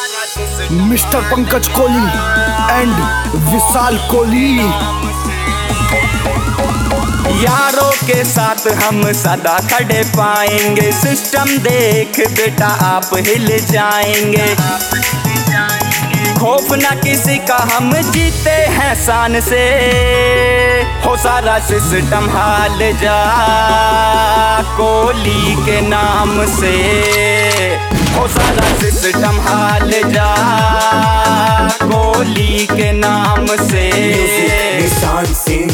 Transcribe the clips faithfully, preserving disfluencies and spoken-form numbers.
Mister Pankaj Kohli and Vishal Kohli. यारों के साथ हम सदा खड़े पाएंगे, सिस्टम देख बेटा आप हिल जाएंगे। खौफ ना किसी का, हम जीते हैं शान से, हो सारा सिस्टम हाल जा कोहली के नाम से, हो सारा सिस्टम हाल जा कोहली के नाम से। निशान सिंह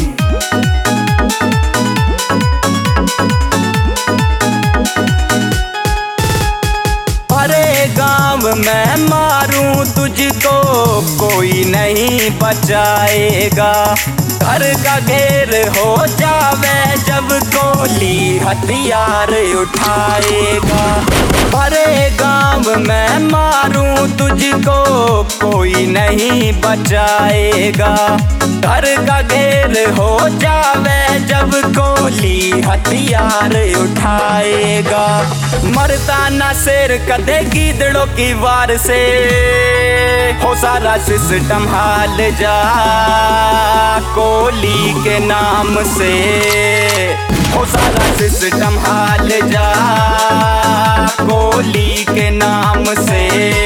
गांव में मारूं तुझको कोई नहीं बचाएगा, घर का घेर हो जावे जब कोहली हथियार उठाएगा। अरे गांव में मारूं तुझको कोई नहीं बचाएगा, घर का घेर हो जावे जब कोहली हथियार उठाएगा। मरता ना शेर कदे गीदड़ों की वार से, हो सारा सिस्टम हाल जा कोहली के नाम से, हो सारा सिस्टम हाल जा कोहली के नाम से।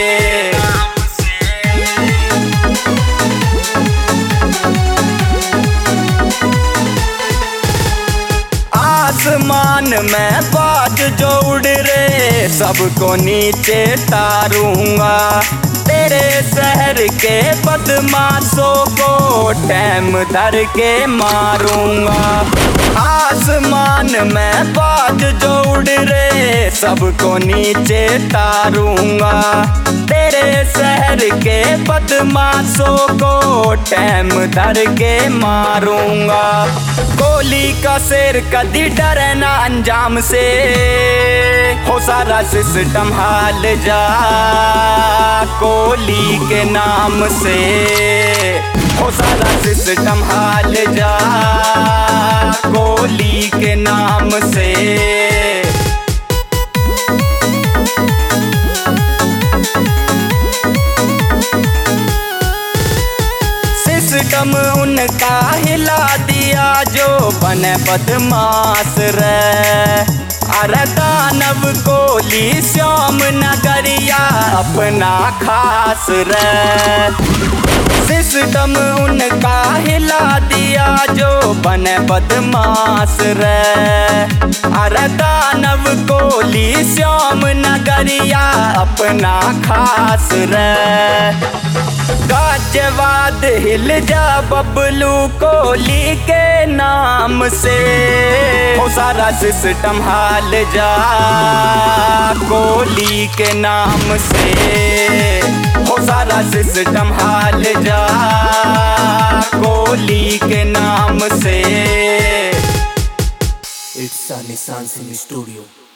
आसमान में बाज जो उड़ रे सबको नीचे तारूंगा, तेरे शहर के बदमाशों को टैम धर के मारूंगा। आसमान में बाज जो उड़ रे सबको नीचे तारूंगा, तेरे शहर के बदमाशों को टैम धर के मारूंगा। कोहली का शेर कदी डरे ना अंजाम से, हो सारा सिस्टम हाल जा कोहली के नाम से, हो सारा सिस्टम हाल जा कोहली के नाम से। सिस्टम उनका हिला दिया जो बने बदमाश रे, अरे दानव कोहली श्याम नगरिया अपना खास रे। सिस्टम उनका हिला दिया जो बने बदमाश रे, अरे दानव कोहली श्याम नगरिया अपना खास रे। गाजवाद हिल जा बबलू कोहली के नाम से, हो सारा सिस्टम हाल जा कोहली के नाम से, हो सारा सिस्टम हाल जा कोहली के नाम से। इट्स निशान सिंह स्टूडियो।